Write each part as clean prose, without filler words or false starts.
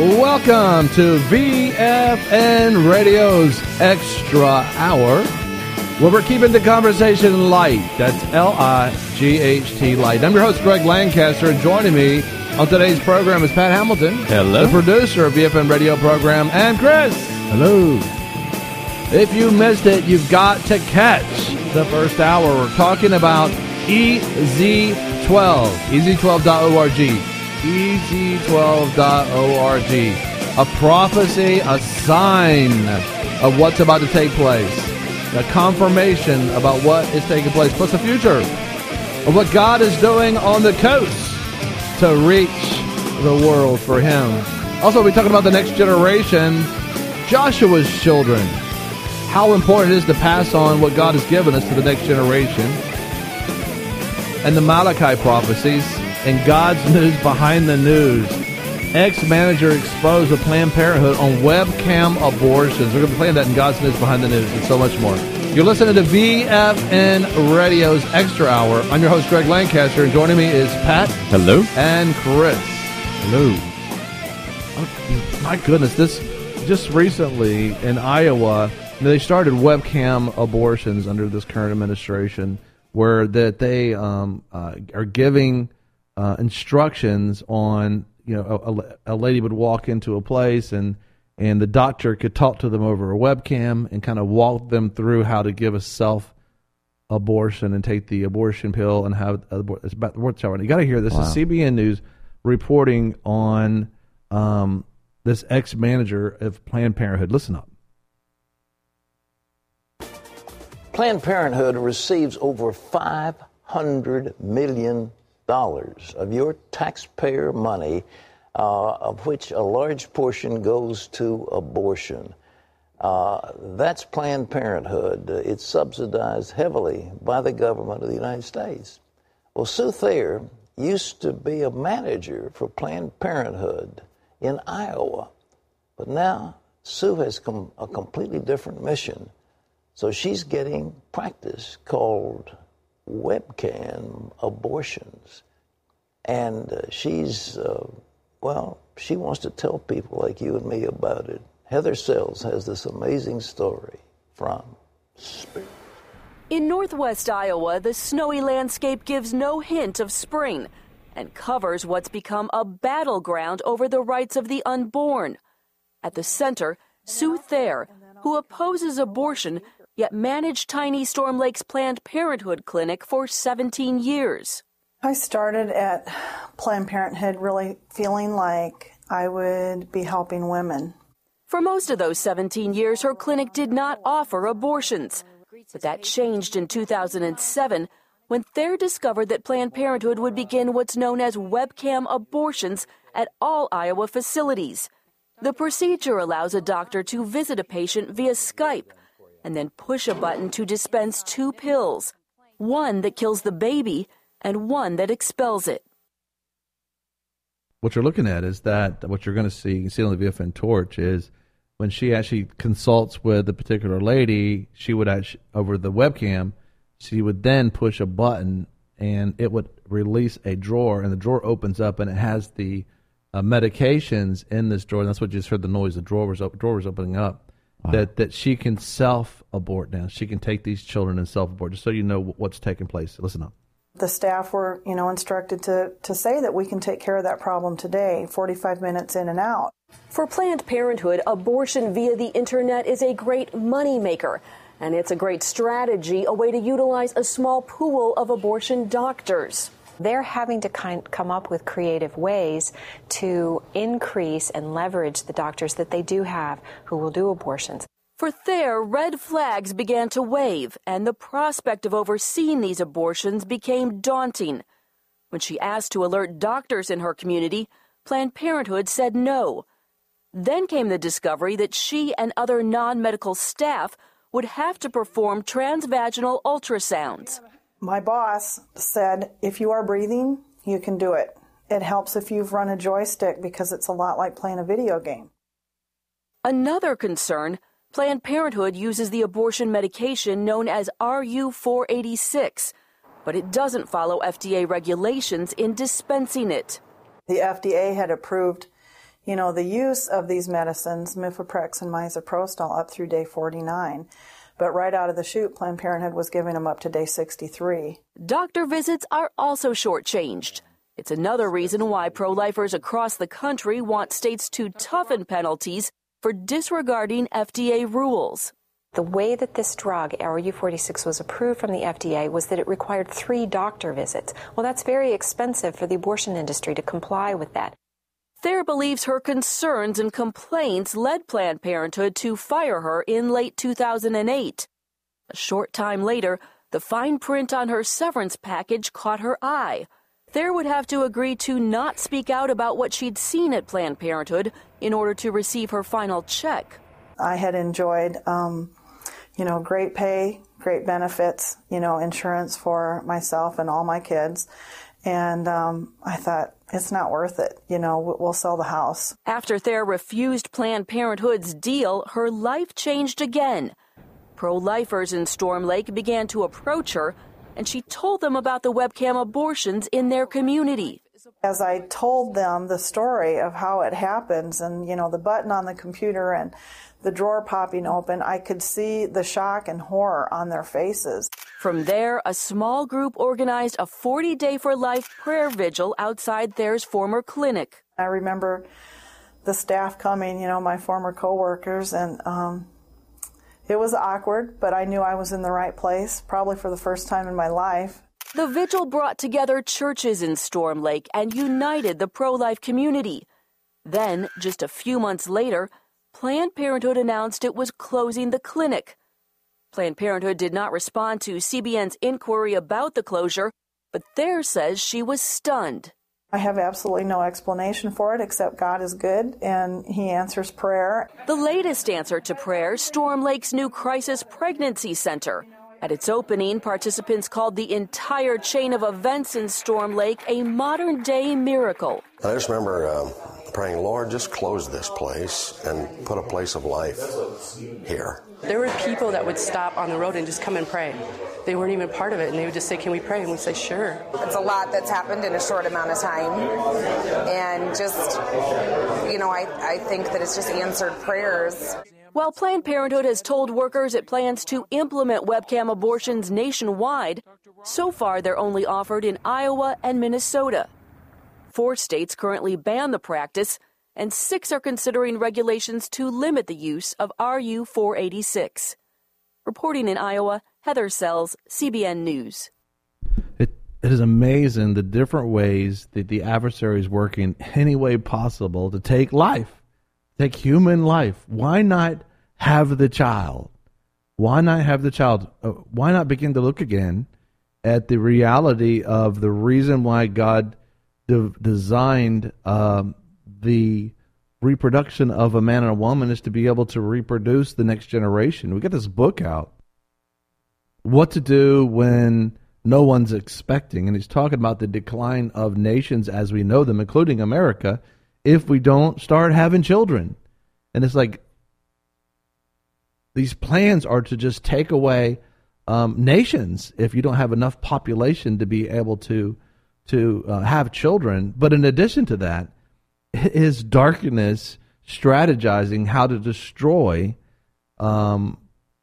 Welcome to VFN Radio's Extra Hour, where we're keeping the conversation light. That's L-I-G-H-T, light. I'm your host, Greg Lancaster, and joining me on today's program is Pat Hamilton. Hello. The producer of VFN Radio program, and Chris. Hello. If you missed it, you've got to catch the first hour. We're talking about EZ12, EZ12.org. EZ12.org. A prophecy, a sign of what's about to take place. A confirmation about what is taking place, plus the future of what God is doing on the coast to reach the world for Him. Also, we're talking about the next generation, Joshua's children. How important it is to pass on what God has given us to the next generation. And the Malachi prophecies. And God's news behind the news. Ex-manager exposed with Planned Parenthood on webcam abortions. We're going to be playing that in God's news behind the news and so much more. You're listening to VFN Radio's Extra Hour. I'm your host, Greg Lancaster, and joining me is Pat. Hello. And Chris. Hello. Oh, my goodness, this just recently in Iowa, they started webcam abortions under this current administration, where that they are giving instructions on, a lady would walk into a place and the doctor could talk to them over a webcam and kind of walk them through how to give a self-abortion and take the abortion pill and have it's about what's happening. You got to hear this. Wow. Is CBN News reporting on this ex-manager of Planned Parenthood. Listen up. Planned Parenthood receives over $500 million of your taxpayer money, of which a large portion goes to abortion. That's Planned Parenthood. It's subsidized heavily by the government of the United States. Well, Sue Thayer used to be a manager for Planned Parenthood in Iowa, but now Sue has a completely different mission. So she's getting practice called webcam abortions. And she's, she wants to tell people like you and me about it. Heather Sells has this amazing story from Spirit. In northwest Iowa, the snowy landscape gives no hint of spring and covers what's become a battleground over the rights of the unborn. At the center, Sue Thayer, who opposes abortion, yet managed Tiny Storm Lake's Planned Parenthood clinic for 17 years. I started at Planned Parenthood really feeling like I would be helping women. For most of those 17 years, her clinic did not offer abortions. But that changed in 2007 when Thayer discovered that Planned Parenthood would begin what's known as webcam abortions at all Iowa facilities. The procedure allows a doctor to visit a patient via Skype and then push a button to dispense two pills, one that kills the baby and one that expels it. What you're looking at is that what you're going to see, you can see on the VFN torch, is when she actually consults with a particular lady, she would actually, over the webcam, she would then push a button and it would release a drawer, and the drawer opens up and it has the medications in this drawer. And that's what you just heard, the noise, the drawer was opening up. Wow. That she can self-abort now. She can take these children and self-abort, just so you know what's taking place. Listen up. The staff were, instructed to say that we can take care of that problem today, 45 minutes in and out. For Planned Parenthood, abortion via the internet is a great moneymaker, and it's a great strategy, a way to utilize a small pool of abortion doctors. They're having to come up with creative ways to increase and leverage the doctors that they do have who will do abortions. For Thayer, red flags began to wave, and the prospect of overseeing these abortions became daunting. When she asked to alert doctors in her community, Planned Parenthood said no. Then came the discovery that she and other non-medical staff would have to perform transvaginal ultrasounds. My boss said, if you are breathing, you can do it. It helps if you've run a joystick because it's a lot like playing a video game. Another concern, Planned Parenthood uses the abortion medication known as RU-486, but it doesn't follow FDA regulations in dispensing it. The FDA had approved you know, the use of these medicines, mifepristone and misoprostol, up through day 49. But right out of the chute, Planned Parenthood was giving them up to day 63. Doctor visits are also shortchanged. It's another reason why pro-lifers across the country want states to toughen penalties for disregarding FDA rules. The way that this drug, RU46, was approved from the FDA was that it required 3 doctor visits. Well, that's very expensive for the abortion industry to comply with that. Thayer believes her concerns and complaints led Planned Parenthood to fire her in late 2008. A short time later, the fine print on her severance package caught her eye. Thayer would have to agree to not speak out about what she'd seen at Planned Parenthood in order to receive her final check. I had enjoyed, great pay, great benefits, insurance for myself and all my kids. And I thought, it's not worth it. We'll sell the house. After Thayer refused Planned Parenthood's deal, her life changed again. Pro-lifers in Storm Lake began to approach her, and she told them about the webcam abortions in their community. As I told them the story of how it happens and, the button on the computer and the drawer popping open, I could see the shock and horror on their faces. From there, a small group organized a 40-day for life prayer vigil outside Thayer's former clinic. I remember the staff coming, my former coworkers, and it was awkward, but I knew I was in the right place, probably for the first time in my life. The vigil brought together churches in Storm Lake and united the pro-life community. Then, just a few months later, Planned Parenthood announced it was closing the clinic. Planned Parenthood did not respond to CBN's inquiry about the closure, but Thayer says she was stunned. I have absolutely no explanation for it except God is good and He answers prayer. The latest answer to prayer, Storm Lake's new Crisis Pregnancy Center. At its opening, participants called the entire chain of events in Storm Lake a modern-day miracle. I just remember praying, Lord, just close this place and put a place of life here. There were people that would stop on the road and just come and pray. They weren't even part of it, and they would just say, can we pray? And we'd say, sure. It's a lot that's happened in a short amount of time. And just, I think that it's just answered prayers. While Planned Parenthood has told workers it plans to implement webcam abortions nationwide, so far they're only offered in Iowa and Minnesota. 4 states currently ban the practice, and 6 are considering regulations to limit the use of RU486. Reporting in Iowa, Heather Sells, CBN News. It is amazing the different ways that the adversary is working any way possible to take life, take human life. Why not have the child? Why not have the child? Why not begin to look again at the reality of the reason why God designed the reproduction of a man and a woman is to be able to reproduce the next generation. We got this book out, What to Do When No One's Expecting, and he's talking about the decline of nations as we know them, including America, if we don't start having children. And it's like these plans are to just take away nations if you don't have enough population to be able to have children. But in addition to that, is darkness strategizing how to destroy the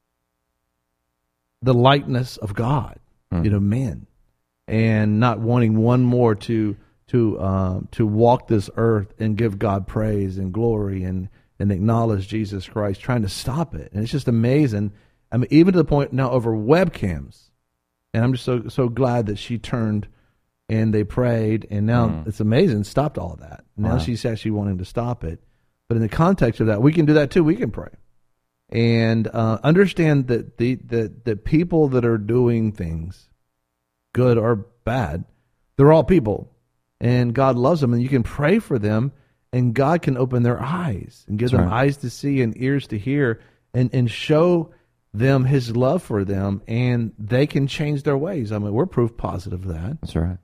likeness of God, men, and not wanting one more to walk this earth and give God praise and glory and acknowledge Jesus Christ, trying to stop it. And it's just amazing. I mean, even to the point now over webcams. And I'm just so glad that she turned and they prayed, and now it's amazing, stopped all of that. Now she's actually wanting to stop it. But in the context of that, we can do that too. We can pray. And understand that the people that are doing things, good or bad, they're all people. And God loves them, and you can pray for them, and God can open their eyes and give them eyes to see and ears to hear, and show them His love for them, and they can change their ways. I mean, we're proof positive of that. That's right.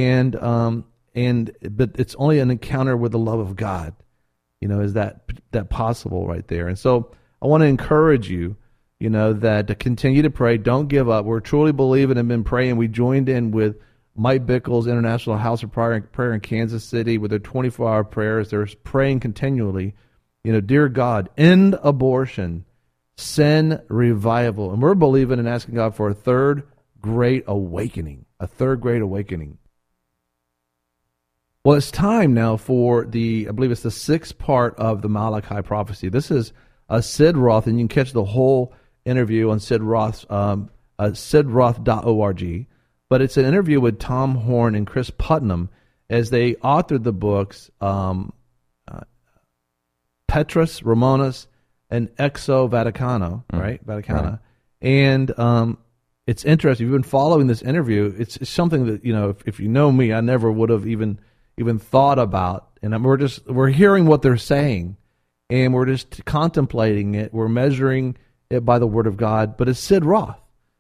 But it's only an encounter with the love of God. Is that possible right there? And so I want to encourage you, that to continue to pray. Don't give up. We're truly believing and been praying. We joined in with Mike Bickle's International House of Prayer in Kansas City with their 24-hour prayers. They're praying continually. Dear God, end abortion, send revival. And we're believing and asking God for a third great awakening. Well, it's time now for I believe it's the 6th part of the Malachi prophecy. This is Sid Roth, and you can catch the whole interview on Sid Roth's sidroth.org. But it's an interview with Tom Horn and Chris Putnam as they authored the books Petrus Romanus and Exo Vaticano, right? Vaticana. Right. And it's interesting. If you've been following this interview, it's something that, if you know me, I never would have even thought about. And we're hearing what they're saying, and we're just contemplating it. We're measuring it by the Word of God. But it's Sid Roth.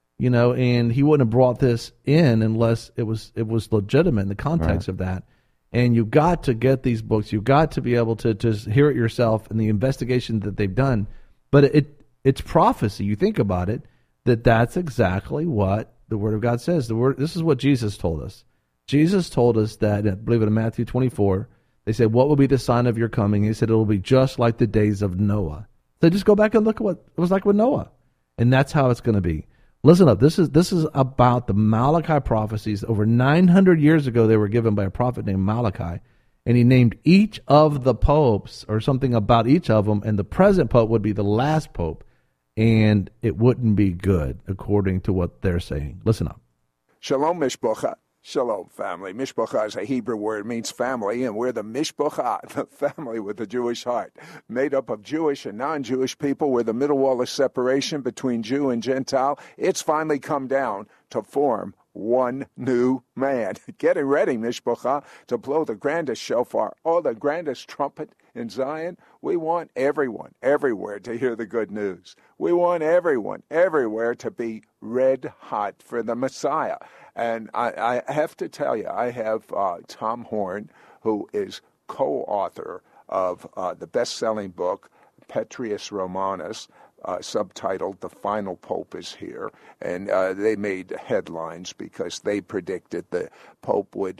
And he wouldn't have brought this in unless it was legitimate in the context of that. And you've got to get these books. You've got to be able to hear it yourself in the investigation that they've done. But it's prophecy. You think about it, that's exactly what the Word of God says. This is what Jesus told us. Jesus told us that, I believe in Matthew 24, they said, what will be the sign of your coming? He said, it will be just like the days of Noah. So just go back and look at what it was like with Noah. And that's how it's going to be. Listen up. This is about the Malachi prophecies. Over 900 years ago, they were given by a prophet named Malachi, and he named each of the popes or something about each of them, and the present pope would be the last pope, and it wouldn't be good according to what they're saying. Listen up. Shalom, Mishpacha. Shalom, family. Mishpacha is a Hebrew word, means family, and we're the Mishpacha, the family with the Jewish heart. Made up of Jewish and non-Jewish people, we're the middle wall of separation between Jew and Gentile. It's finally come down to form one new man. Getting ready, Mishpacha, to blow the grandest shofar, or the grandest trumpet in Zion. We want everyone, everywhere to hear the good news. We want everyone, everywhere to be red hot for the Messiah. And I have to tell you, I have Tom Horn, who is co-author of the best-selling book, Petrus Romanus, subtitled The Final Pope is Here. And they made headlines because they predicted the Pope would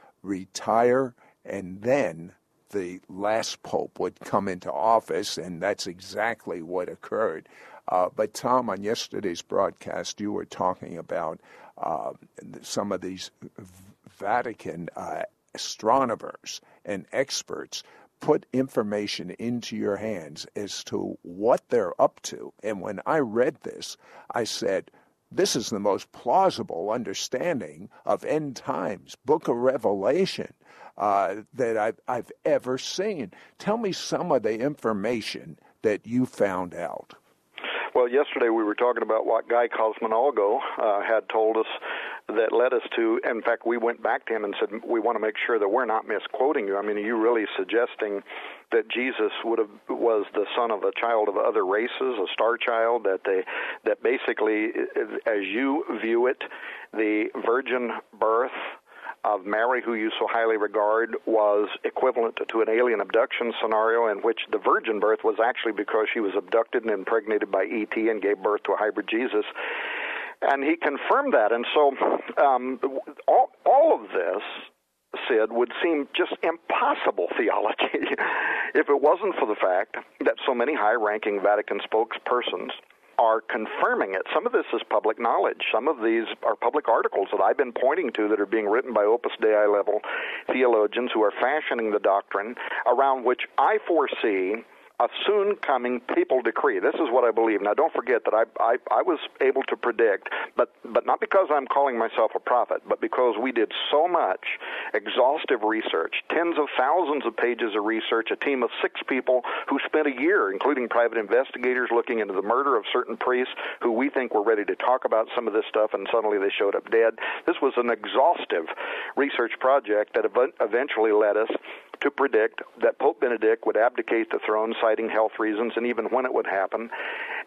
retire and then the last Pope would come into office, and that's exactly what occurred. But Tom, on yesterday's broadcast, you were talking about some of these Vatican astronomers and experts put information into your hands as to what they're up to. And when I read this, I said, this is the most plausible understanding of end times, Book of Revelation, that I've ever seen. Tell me some of the information that you found out. Well, yesterday we were talking about what Guy Cosmonalgo had told us that led us to, in fact, we went back to him and said, we want to make sure that we're not misquoting you. I mean, are you really suggesting that Jesus was the son of a child of other races, a star child, that basically, as you view it, the virgin birth of Mary, who you so highly regard, was equivalent to an alien abduction scenario in which the virgin birth was actually because she was abducted and impregnated by E.T. and gave birth to a hybrid Jesus. And he confirmed that. And so all of this, Sid, would seem just impossible theology if it wasn't for the fact that so many high-ranking Vatican spokespersons are confirming it. Some of this is public knowledge. Some of these are public articles that I've been pointing to that are being written by Opus Dei level theologians who are fashioning the doctrine around which I foresee a soon-coming papal decree. This is what I believe. Now, don't forget that I was able to predict, but not because I'm calling myself a prophet, but because we did so much exhaustive research, tens of thousands of pages of research, a team of 6 people who spent a year, including private investigators, looking into the murder of certain priests who we think were ready to talk about some of this stuff, and suddenly they showed up dead. This was an exhaustive research project that eventually led us to predict that Pope Benedict would abdicate the throne, citing health reasons, and even when it would happen.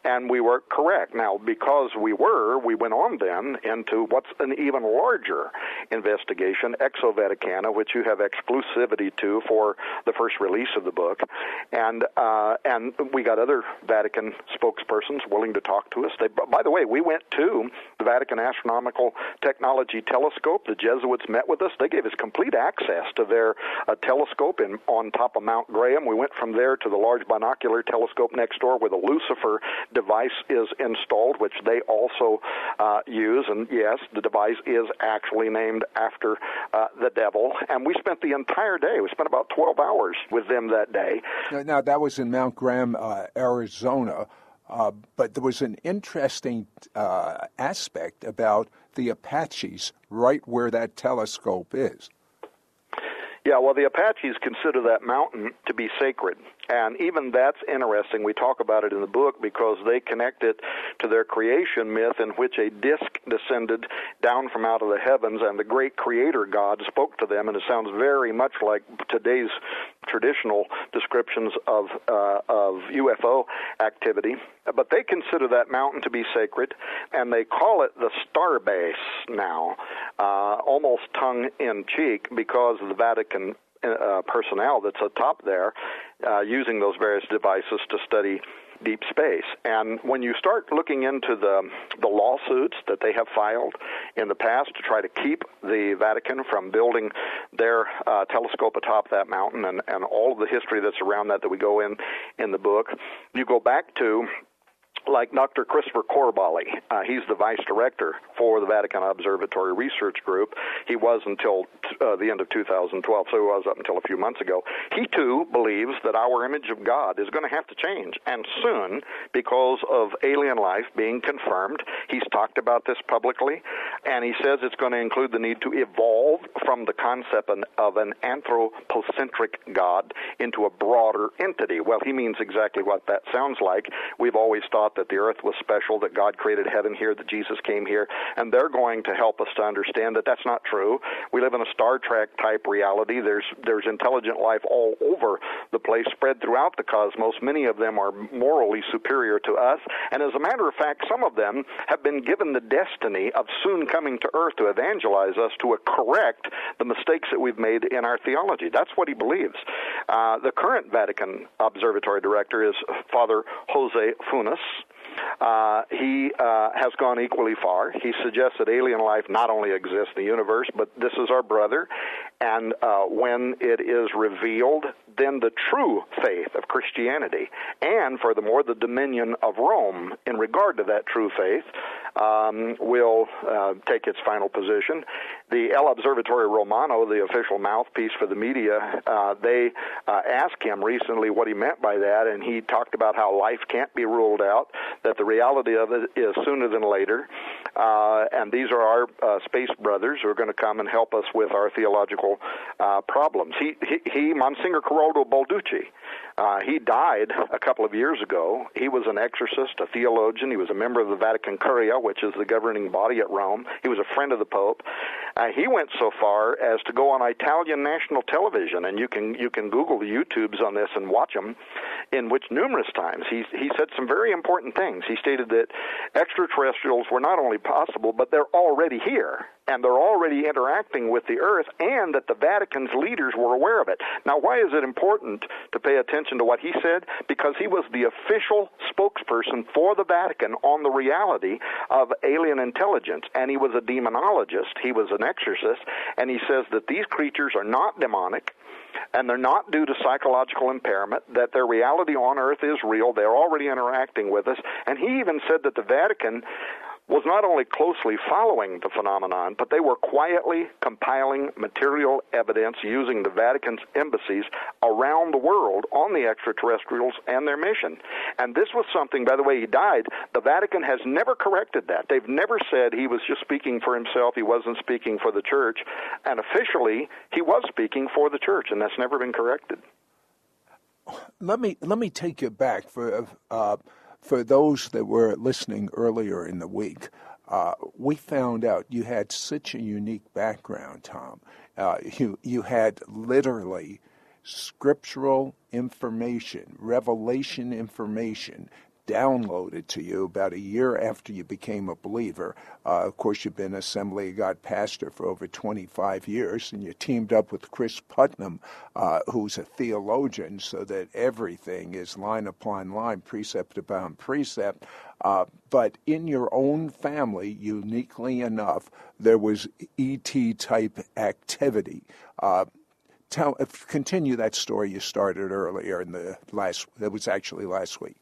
and we were correct. Now, because we went on then into what's an even larger investigation, Exo Vaticana, which you have exclusivity to for the first release of the book, and we got other Vatican spokespersons willing to talk to us. By the way, we went to the Vatican Astronomical Technology Telescope. The Jesuits met with us. They gave us complete access to their telescope on top of Mount Graham. We went from there to the large binocular telescope next door where the Lucifer device is installed, which they also use. And yes, the device is actually named after the devil. And we spent the entire day. We spent about 12 hours with them that day. Now that was in Mount Graham, Arizona. But there was an interesting aspect about the Apaches right where that telescope is. Yeah, well, the Apaches consider that mountain to be sacred. And even that's interesting. We talk about it in the book because they connect it to their creation myth in which a disk descended down from out of the heavens and the great creator God spoke to them. And it sounds very much like today's traditional descriptions of UFO activity. But they consider that mountain to be sacred, and they call it the Star Base now, almost tongue-in-cheek because of the Vatican personnel that's atop there using those various devices to study deep space. And when you start looking into the lawsuits that they have filed in the past to try to keep the Vatican from building their telescope atop that mountain and all of the history that's around that we go in the book, you go back to like Dr. Christopher Corbally. He's the vice director for the Vatican Observatory Research Group. He was until the end of 2012, so he was up until a few months ago. He, too, believes that our image of God is going to have to change, and soon, because of alien life being confirmed. He's talked about this publicly, and he says it's going to include the need to evolve from the concept of an anthropocentric God into a broader entity. Well, he means exactly what that sounds like. We've always thought that the earth was special, that God created heaven here, that Jesus came here, and they're going to help us to understand that that's not true. We live in a Star Trek type reality. There's intelligent life all over the place, spread throughout the cosmos. Many of them are morally superior to us, and as a matter of fact, some of them have been given the destiny of soon coming to earth to evangelize us, to correct the mistakes that we've made in our theology. That's what he believes. The current Vatican Observatory director is Father Jose Funes. He has gone equally far. He suggests that alien life not only exists in the universe, but this is our brother. And when it is revealed, then the true faith of Christianity, and furthermore, the dominion of Rome in regard to that true faith, will take its final position. The El Observatorio Romano, the official mouthpiece for the media, they asked him recently what he meant by that, and he talked about how life can't be ruled out, that the reality of it is sooner than later, and these are our space brothers who are going to come and help us with our theological problems. He Monsignor Caroldo Balducci, he died a couple of years ago. He was an exorcist, a theologian. He was a member of the Vatican Curia, which is the governing body at Rome. He was a friend of the Pope. He went so far as to go on Italian national television, and you can Google the YouTubes on this and watch them, in which numerous times he said some very important things. He stated that extraterrestrials were not only possible, but they're already here, and they're already interacting with the earth, and that the Vatican's leaders were aware of it. Now, why is it important to pay attention to what he said? Because he was the official spokesperson for the Vatican on the reality of alien intelligence, and he was a demonologist. He was an exorcist, and he says that these creatures are not demonic, and they're not due to psychological impairment, that their reality on earth is real. They're already interacting with us. And he even said that the Vatican was not only closely following the phenomenon, but they were quietly compiling material evidence using the Vatican's embassies around the world on the extraterrestrials and their mission. And this was something, by the way, he died. The Vatican has never corrected that. They've never said he was just speaking for himself, he wasn't speaking for the church. And officially, he was speaking for the church, and that's never been corrected. Let me take you back for those that were listening earlier in the week. We found out you had such a unique background, Tom. You had literally scriptural information, revelation information, downloaded to you about a year after you became a believer. Of course, you've been Assembly of God pastor for over 25 years, and you teamed up with Chris Putnam, who's a theologian, so that everything is line upon line, precept upon precept. But in your own family, uniquely enough, there was ET-type activity. Continue that story you started earlier that was actually last week.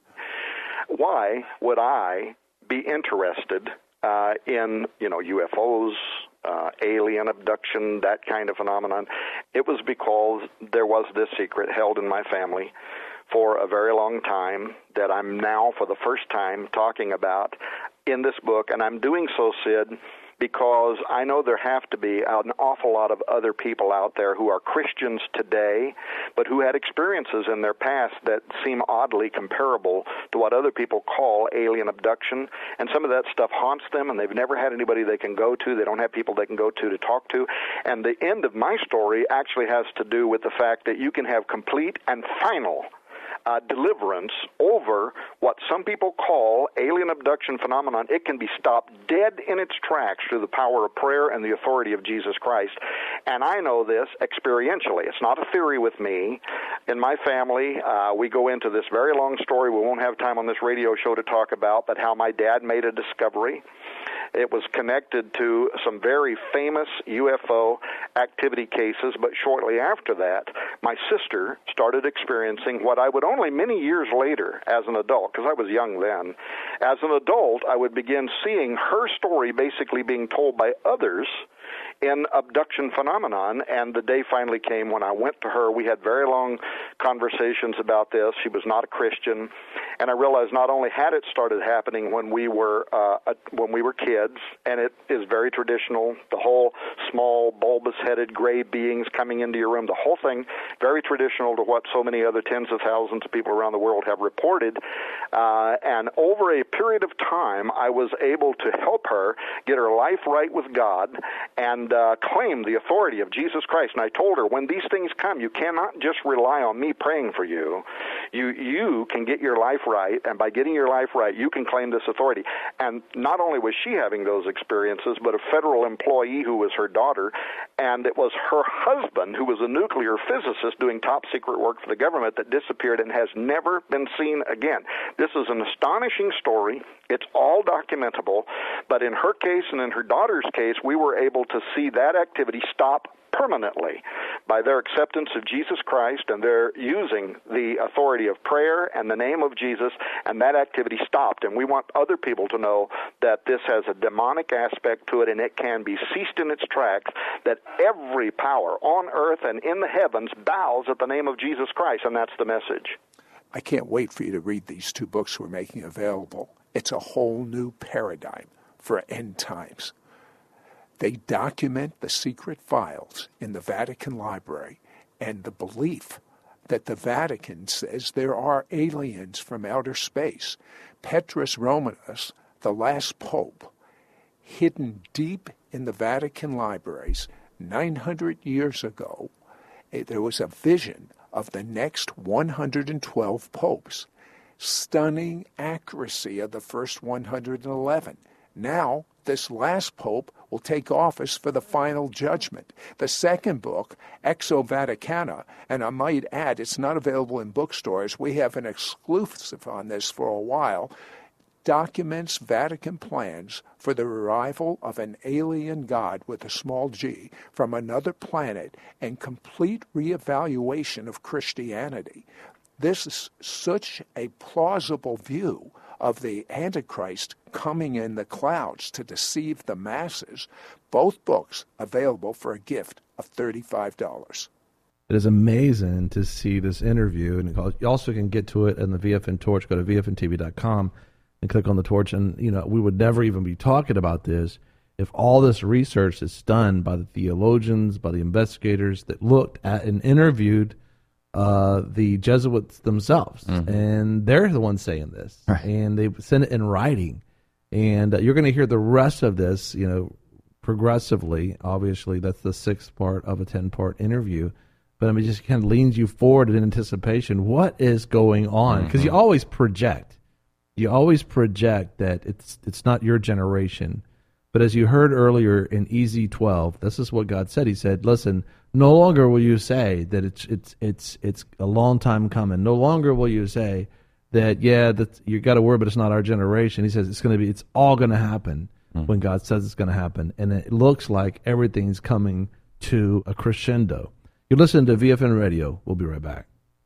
Why would I be interested in, UFOs, alien abduction, that kind of phenomenon? It was because there was this secret held in my family for a very long time that I'm now, for the first time, talking about in this book. And I'm doing so, Sid, because I know there have to be an awful lot of other people out there who are Christians today, but who had experiences in their past that seem oddly comparable to what other people call alien abduction. And some of that stuff haunts them, and they've never had anybody they can go to. They don't have people they can go to talk to. And the end of my story actually has to do with the fact that you can have complete and final deliverance over what some people call alien abduction phenomenon. It can be stopped dead in its tracks through the power of prayer and the authority of Jesus Christ. And I know this experientially. It's not a theory with me. In my family, we go into this very long story we won't have time on this radio show to talk about, but how my dad made a discovery. It was connected to some very famous UFO activity cases, but shortly after that, my sister started experiencing what I would only many years later as an adult, because I was young then, as an adult, I would begin seeing her story basically being told by others in abduction phenomenon, and the day finally came when I went to her. We had very long conversations about this. She was not a Christian, and I realized not only had it started happening when we were kids, and it is very traditional, the whole small bulbous-headed gray beings coming into your room, the whole thing very traditional to what so many other tens of thousands of people around the world have reported, and over a period of time, I was able to help her get her life right with God and claim the authority of Jesus Christ. And I told her, when these things come, you cannot just rely on me praying for you. You can get your life right, and by getting your life right, you can claim this authority. And not only was she having those experiences, but a federal employee who was her daughter, and it was her husband, who was a nuclear physicist doing top secret work for the government, that disappeared and has never been seen again. This is an astonishing story. It's all documentable, but in her case and in her daughter's case, we were able to see that activity stop permanently by their acceptance of Jesus Christ, and they're using the authority of prayer and the name of Jesus, and that activity stopped. And we want other people to know that this has a demonic aspect to it, and it can be ceased in its tracks, that every power on earth and in the heavens bows at the name of Jesus Christ, and that's the message. I can't wait for you to read these two books we're making available. It's a whole new paradigm for end times. They document the secret files in the Vatican Library and the belief that the Vatican says there are aliens from outer space. Petrus Romanus, the last pope, hidden deep in the Vatican libraries 900 years ago, there was a vision of the next 112 popes. Stunning accuracy of the first 111. Now, this last pope will take office for the final judgment. The second book, Exo Vaticana, and I might add, it's not available in bookstores. We have an exclusive on this for a while, documents Vatican plans for the arrival of an alien god with a small g from another planet and complete reevaluation of Christianity. This is such a plausible view of the Antichrist coming in the clouds to deceive the masses. Both books available for a gift of $35. It is amazing to see this interview. And you also can get to it in the VFN Torch. Go to VFNTV.com and click on the Torch. And, we would never even be talking about this if all this research is done by the theologians, by the investigators that looked at and interviewed the Jesuits themselves, and they're the ones saying this, right. And they send it in writing, and you're going to hear the rest of this, progressively. Obviously, that's the 6th part of a 10-part interview, but it just kind of leans you forward in anticipation. What is going on? Because you always project You always project that it's not your generation. But as you heard earlier in EZ 12, this is what God said. He said, listen, no longer will you say that it's a long time coming. No longer will you say that, you got a word, but it's not our generation. He says it's all going to happen when God says it's going to happen. And it looks like everything's coming to a crescendo. You're listening to VFN Radio. We'll be right back.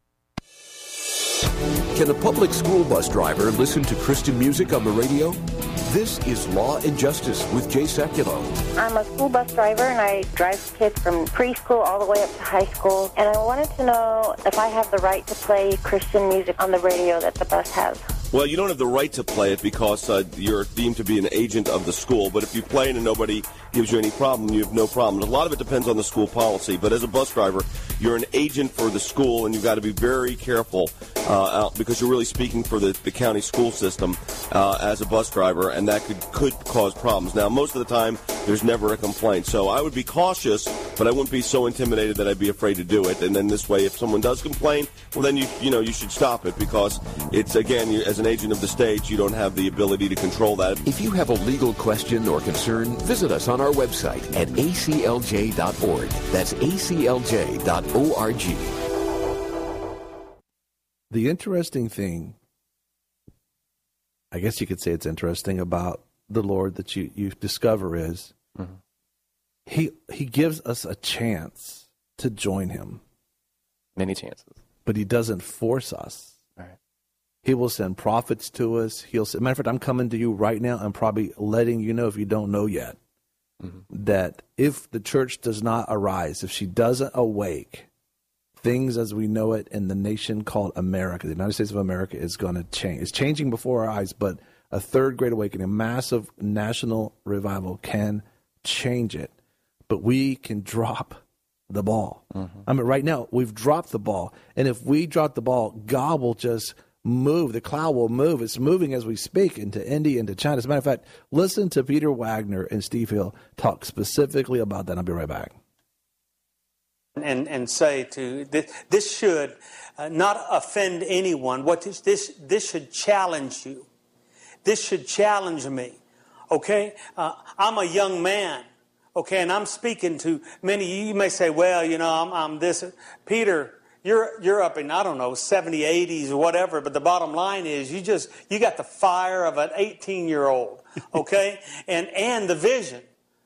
Can a public school bus driver listen to Christian music on the radio? This is Law and Justice with Jay Sekulow. I'm a school bus driver, and I drive kids from preschool all the way up to high school. And I wanted to know if I have the right to play Christian music on the radio that the bus has. Well, you don't have the right to play it because you're deemed to be an agent of the school. But if you play it and nobody gives you any problem, you have no problem. A lot of it depends on the school policy. But as a bus driver, you're an agent for the school, and you've got to be very careful because you're really speaking for the county school system as a bus driver, and that could cause problems. Now, most of the time, there's never a complaint. So I would be cautious, but I wouldn't be so intimidated that I'd be afraid to do it. And then this way, if someone does complain, well, then you should stop it because it's, again, as an agent of the state, you don't have the ability to control that. If you have a legal question or concern, visit us on our website at aclj.org. That's aclj.org. The interesting thing, I guess you could say it's interesting about the Lord that you discover is he gives us a chance to join him. Many chances. But he doesn't force us. Right. He will send prophets to us. He'll say, matter of fact, I'm coming to you right now. I'm probably letting you know, if you don't know yet, that if the church does not arise, if she doesn't awake, things as we know it in the nation called America, the United States of America, is going to change. It's changing before our eyes, but a third great awakening, a massive national revival can change it. But we can drop the ball. I mean, right now, we've dropped the ball. And if we drop the ball, God will just move. The cloud will move. It's moving as we speak into India, into China. As a matter of fact, listen to Peter Wagner and Steve Hill talk specifically about that. I'll be right back. And say to this should not offend anyone. This should challenge you. This should challenge me. Okay, I'm a young man. Okay, and I'm speaking to many. You may say, well, I'm this. Peter, you're up in, I don't know, 70s, 80s, or whatever. But the bottom line is, you got the fire of an 18-year-old. Okay, and the vision,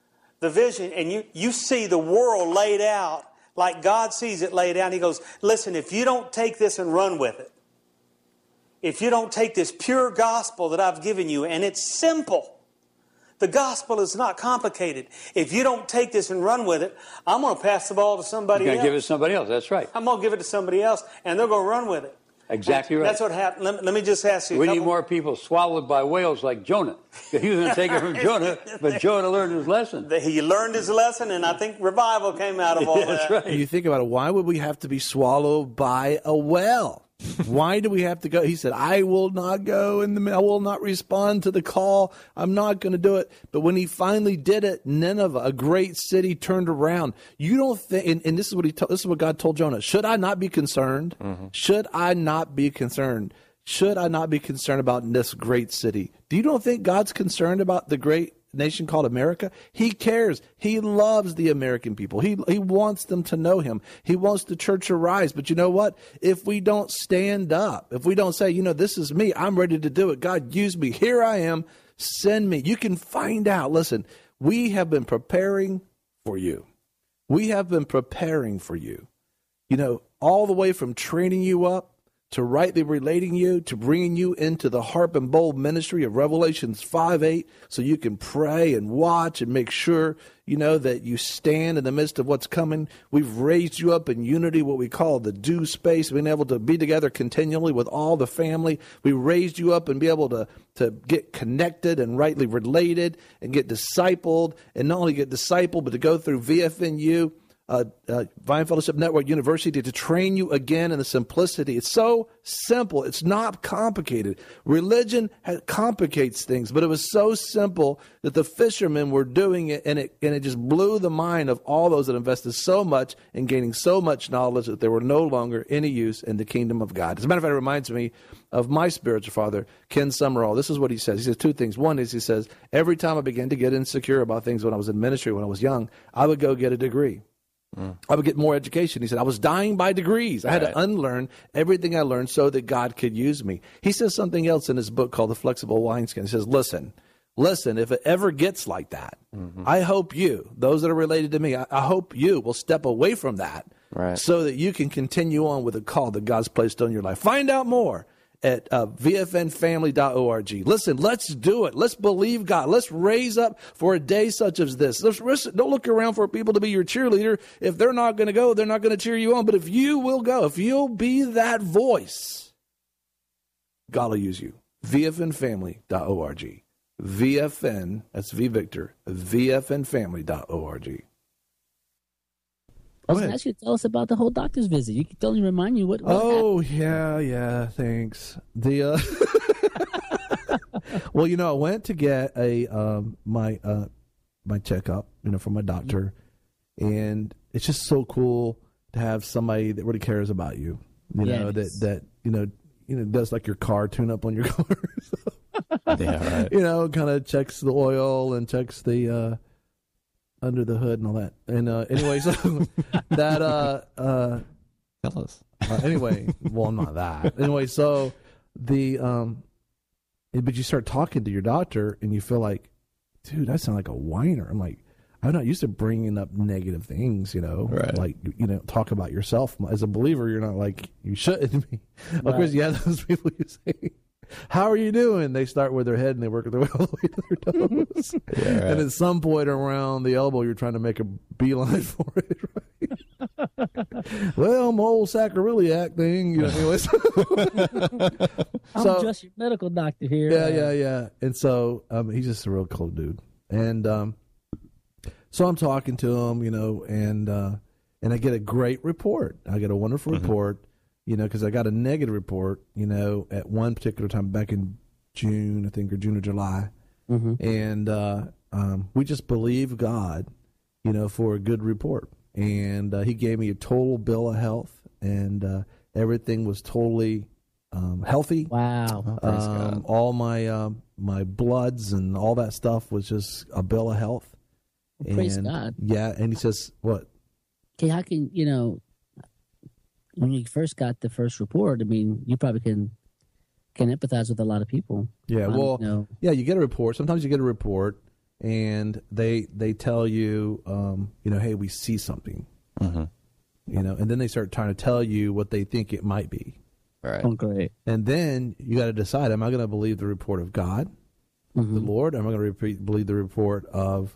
and you see the world laid out like God sees it laid out. He goes, listen, if you don't take this and run with it, if you don't take this pure gospel that I've given you, and it's simple. The gospel is not complicated. If you don't take this and run with it, I'm going to pass the ball to somebody else. You're going to give it to somebody else. That's right. I'm going to give it to somebody else, and they're going to run with it. Exactly right. That's what happened. Let me just ask you. We need more people swallowed by whales like Jonah. He was going to take it from Jonah, but Jonah learned his lesson. He learned his lesson, and I think revival came out of all that. That's right. You think about it. Why would we have to be swallowed by a whale? Why do we have to go? He said, I will not go I will not respond to the call. I'm not going to do it. But when he finally did it, Nineveh, a great city, turned around. You don't think, and this is what this is what God told Jonah. Should I not be concerned? Should I not be concerned? Should I not be concerned about this great city? Do you don't think God's concerned about the great nation called America? He cares. He loves the American people. He wants them to know him. He wants the church to rise. But you know what? If we don't stand up, if we don't say, this is me, I'm ready to do it. God, use me. Here I am. Send me. You can find out. Listen, we have been preparing for you. We have been preparing for you. All the way from training you up, to rightly relating you, to bringing you into the Harp and Bowl ministry of Revelations 5:8, so you can pray and watch and make sure, that you stand in the midst of what's coming. We've raised you up in unity, what we call the do space, being able to be together continually with all the family. We raised you up and be able to get connected and rightly related and get discipled, and not only get discipled, but to go through VFNU, Vine Fellowship Network University to train you again in the simplicity. It's so simple. It's not complicated. Religion complicates things, but it was so simple that the fishermen were doing it, and it just blew the mind of all those that invested so much in gaining so much knowledge that there were no longer any use in the kingdom of God. As a matter of fact, it reminds me of my spiritual father, Ken Summerall. This is what he says. He says two things. One is, he says, every time I began to get insecure about things when I was in ministry, when I was young, I would go get a degree. I would get more education. He said, I was dying by degrees. I had to unlearn everything I learned so that God could use me. He says something else in his book called The Flexible Wineskin. He says, listen, if it ever gets like that, I hope you, those that are related to me, I hope you will step away from that so that you can continue on with the call that God's placed on your life. Find out more at vfnfamily.org. Listen, let's do it. Let's believe God. Let's raise up for a day such as this. Don't look around for people to be your cheerleader. If they're not going to go, they're not going to cheer you on. But if you will go, if you'll be that voice, God will use you. vfnfamily.org. VFN, that's V Victor, vfnfamily.org. I was going to ask you to tell us about the whole doctor's visit. You can totally remind me what happened. Yeah, thanks. Well, I went to get my checkup, from my doctor, and it's just so cool to have somebody that really cares about you. That does like your car tune up on your car. Yeah, right. Kind of checks the oil and checks the under the hood and all that. And anyway, so that tell us. Anyway, well, not that. Anyway, so but you start talking to your doctor and you feel like, dude, I sound like a whiner. I'm like, I'm not used to bringing up negative things, Right. Like, talk about yourself. As a believer, you're not like, you shouldn't be. Of course, you have those people you say, how are you doing? They start with their head and they work their way all the way to their toes. Yeah, right. And at some point around the elbow, you're trying to make a beeline for it, right? Well, my old sacroiliac thing, anyways. I'm just your medical doctor here. Yeah. And so he's just a real cool dude. And so I'm talking to him, and I get a great report. I get a wonderful report. Because I got a negative report, at one particular time back in June, I think, or June or July. And we just believe God, for a good report. And he gave me a total bill of health, and everything was totally healthy. Wow. Praise God. All my bloods and all that stuff was just a bill of health. Praise God. Yeah, and he says, what? Okay, how can, when you first got the first report, I mean, you probably can empathize with a lot of people. Yeah, you get a report. Sometimes you get a report, and they tell you, hey, we see something, and then they start trying to tell you what they think it might be. Right. Oh, great. And then you got to decide: am I going to believe the report of God, the Lord? Or am I going to believe the report of,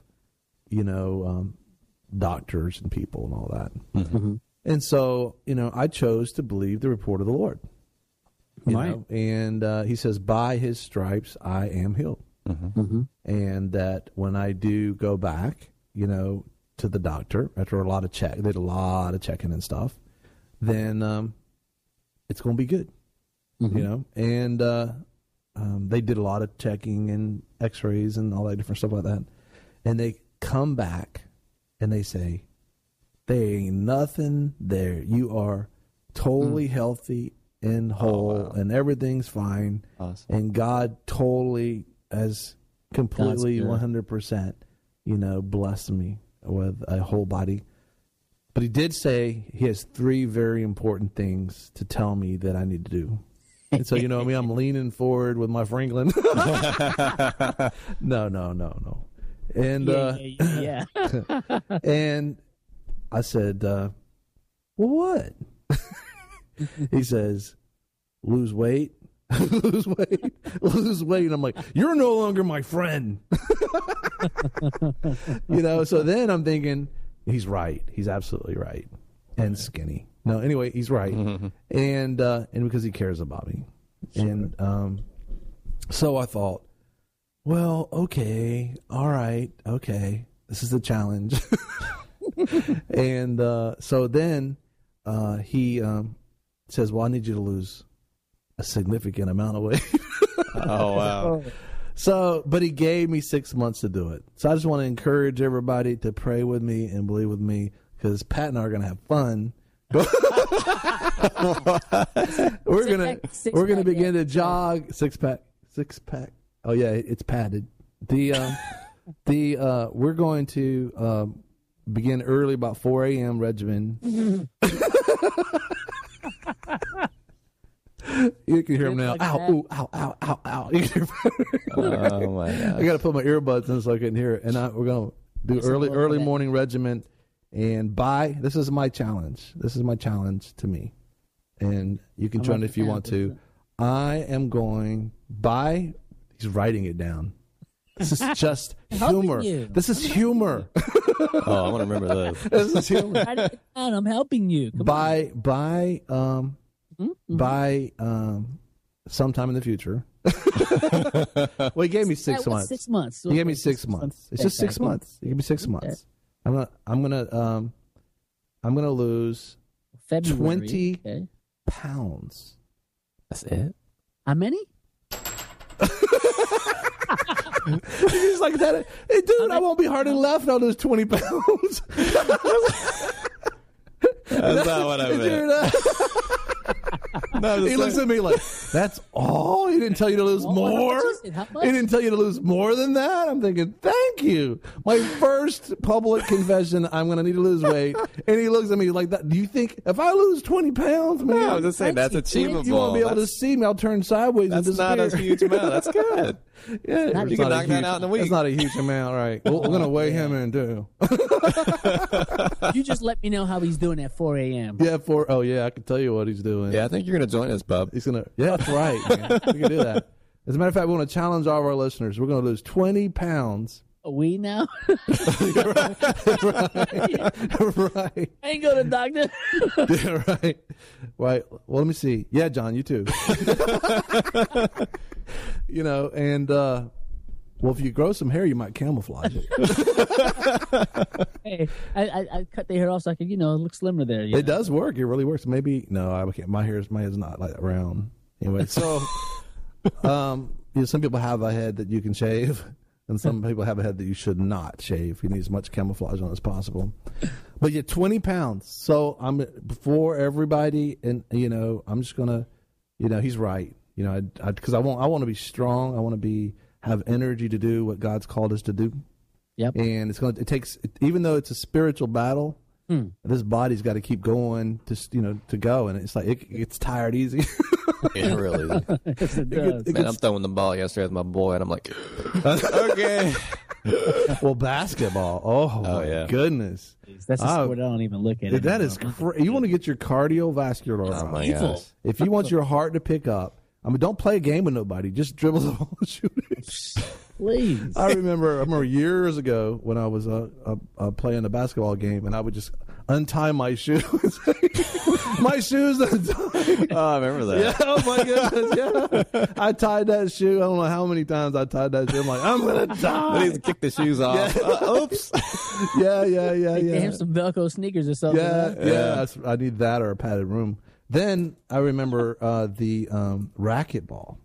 doctors and people and all that? And so, I chose to believe the report of the Lord. Right. And he says, by his stripes, I am healed. And that when I do go back, to the doctor, after a lot of they did a lot of checking and stuff, then it's going to be good. And they did a lot of checking and x-rays and all that different stuff like that. And they come back and they say, there ain't nothing there. You are totally healthy and whole, and everything's fine. Awesome. And God totally has completely 100%, blessed me with a whole body. But he did say he has 3 very important things to tell me that I need to do. And so, I'm leaning forward with my Franklin. No. And yeah. and I said, well, what? He says, lose weight. lose weight. And I'm like, you're no longer my friend. So then I'm thinking, he's right. He's absolutely right. And skinny. No, anyway, he's right. And because he cares about me. Sure. And so I thought, well, okay, all right, okay. This is the challenge. And so then he says, well, I need you to lose a significant amount of weight. Oh, wow. So, but he gave me 6 months to do it. So I just want to encourage everybody to pray with me and believe with me, because Pat and I are going to have fun. We're gonna begin to jog. Six pack. Oh yeah, it's padded. We're going to begin early, about 4 a.m. regimen. You can hear him now. Ow, ooh, ow, ow, ow, ow. You can hear Oh my gosh. I got to put my earbuds in so I can hear it. And we're going to do early morning regimen. And this is my challenge. This is my challenge to me. And you can join if you want to. I am going he's writing it down. This is just humor. This is humor. Oh, I want to remember this. This is humor. Write it down. I'm helping you. By sometime in the future. Well, he gave me 6 months. 6 months. He gave me 6 months. It's just 6 months. He gave me 6 months. I'm gonna lose February, 20 pounds. That's it. How many? He's like that. Hey, dude, I won't be hard and left. I'll lose 20 pounds. That's not what I meant. No, he looks at me like, that's all? He didn't tell you to lose more? He didn't tell you to lose more than that? I'm thinking, thank you. My first public confession, I'm going to need to lose weight. And he looks at me like that. Do you think if I lose 20 pounds, man? No, I was just saying that's achievable. You won't be able to see me. I'll turn sideways. That's and not a huge amount. That's good. Yeah, you can knock that out in a week. That's not a huge amount, right? We're going to weigh him in, too. You just let me know how he's doing at 4 a.m. Yeah, oh, yeah, I can tell you what he's doing. Yeah, I think you're going to join us, bub. He's going to, yeah, that's right, man. We can do that. As a matter of fact, we want to challenge all of our listeners. We're going to lose 20 pounds. Are we now? Right. I ain't go to the doctor. Yeah, right. Right. Well, let me see. Yeah, John, you too. And well, if you grow some hair, you might camouflage it. Hey, I cut the hair off so I could, look slimmer there. It does work. It really works. Maybe I can't. My head's not like that round. Anyway, so some people have a head that you can shave. And some people have a head that you should not shave. You need as much camouflage on as possible. But 20 pounds. So I'm before everybody, and I'm just gonna, he's right. Because I want to be strong. I want to have energy to do what God's called us to do. Yep. And it takes, even though it's a spiritual battle, this body's got to keep going to go, and it's like it gets tired easy. Yeah, really. Yes, it does. Man, I'm throwing the ball yesterday with my boy, and I'm like, okay. Well, basketball. Oh my goodness. That's a sport I don't even look at. That is crazy. You want to get your cardiovascular. Oh my gosh. If you want your heart to pick up, don't play a game with nobody. Just dribble the ball and shoot it. Please. I remember years ago when I was playing a basketball game, and I would just untie my shoes. My shoes untied. Oh, I remember that. Yeah, oh my goodness, yeah. I tied that shoe. I don't know how many times I tied that shoe. I'm like, I'm going to die. I need to kick the shoes off. Yeah. Oops. Yeah. They have some Velcro sneakers or something. Yeah. I need that or a padded room. Then I remember the racquetball.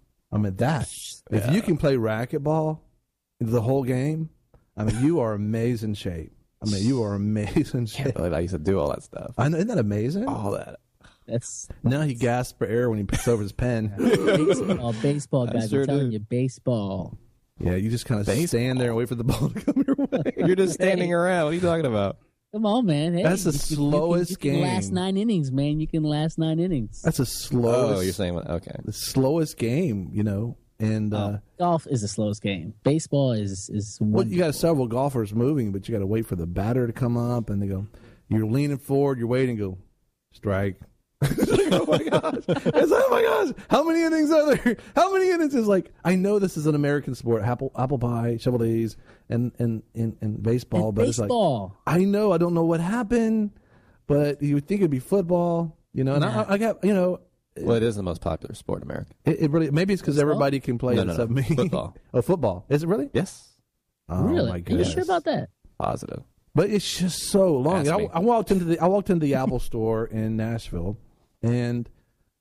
If you can play racquetball the whole game, you are amazing shape. You are amazing shape. I can't believe I used to do all that stuff. I know, isn't that amazing? All that. Now he gasps for air when he picks over his pen. Baseball guys. I'm telling you, baseball. Yeah, you just kind of stand there and wait for the ball to come your way. You're just standing around. What are you talking about? Come on, man. Hey, that's the slowest game. You can last 9 innings, man. You can last 9 innings. That's the slowest. Oh, you're saying, okay. The slowest game, And golf is the slowest game. Baseball is well, you got several golfers moving, but you got to wait for the batter to come up, and they go. You're leaning forward, you're waiting, go strike. Oh my gosh! Oh my gosh! How many innings are there? How many innings is like? I know this is an American sport, apple pie, shovel days, and baseball, but baseball. It's like I know. I don't know what happened, but you would think it'd be football, And I got Well, it is the most popular sport in America. It really maybe it's because everybody can play it except me. Football. Oh, football. Is it really? Yes. Oh really? my goodness. Are you sure about that? Positive. But it's just so long. I walked into the Apple store in Nashville, and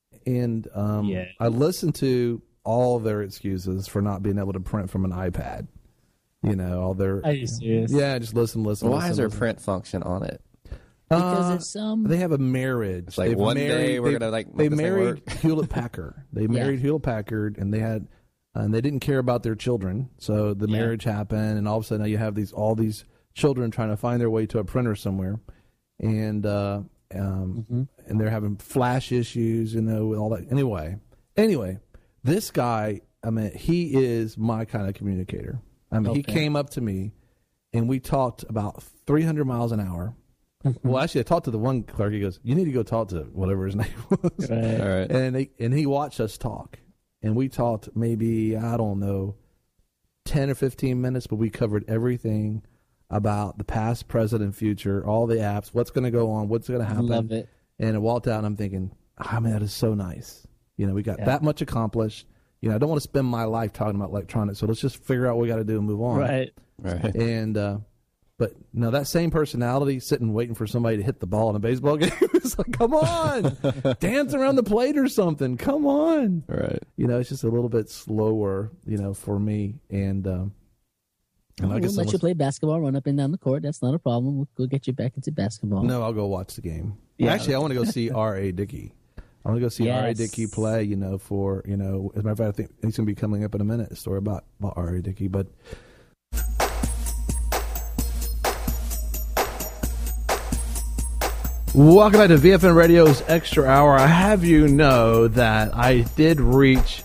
I listened to all their excuses for not being able to print from an iPad. All their. Are you serious? Yeah, just listen. Why is there a print function on it? Because it's they have a marriage. It's like one day we're gonna like. They married Hewlett Packard. They married Hewlett Packard, and they had, and they didn't care about their children. So the marriage happened, and all of a sudden now you have all these children trying to find their way to a printer somewhere, and and they're having flash issues, with all that. Anyway, this guy, he is my kind of communicator. He came up to me, and we talked about 300 miles an hour. Well, actually, I talked to the one clerk. He goes, "You need to go talk to whatever his name was." Right. All right. And he watched us talk, and we talked maybe 10 or 15 minutes, but we covered everything about the past, present, and future, all the apps, what's going to go on, what's going to happen. Love it. And I walked out, and I'm thinking, that is so nice. We got that much accomplished. I don't want to spend my life talking about electronics, so let's just figure out what we got to do and move on. Right. And but no, that same personality sitting waiting for somebody to hit the ball in a baseball game, it's like, come on, dance around the plate or something. Come on. Right. It's just a little bit slower, for me. And we'll let you play basketball, run up and down the court. That's not a problem. We'll get you back into basketball. No, I'll go watch the game. Yeah. Actually, I want to go see R.A. Dickey. I want to go see R.A. Dickey play, for, as a matter of fact, I think he's going to be coming up in a minute, a story about R.A. Dickey. But welcome back to VFN Radio's Extra Hour. I have you know that I did reach,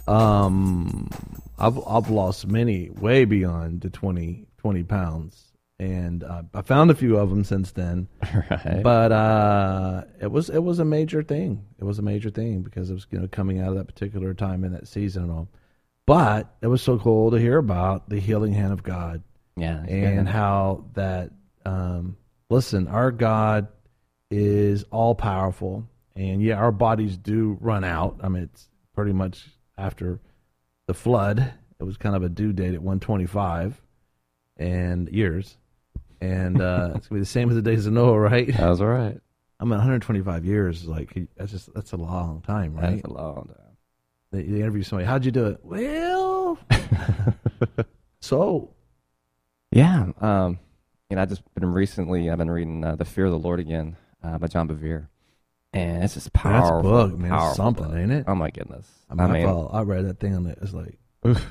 I've lost many, way beyond the 20 pounds. And I found a few of them since then. Right. But it was a major thing. It was a major thing because it was coming out of that particular time in that season and all. But it was so cool to hear about the healing hand of God. Yeah. And how that listen, our God is all powerful, and our bodies do run out. It's pretty much after the flood. It was kind of a due date at 125 and years. And it's going to be the same as the days of Noah, right? That was all right. 125 years, that's a long time, right? That's a long time. They interview somebody, how'd you do it? Well, so. Yeah. I've been reading The Fear of the Lord Again by John Bevere. And it's just powerful. That's book, man. Powerful Something, book. ain't it? Oh, my goodness. I read that thing on it. It's like,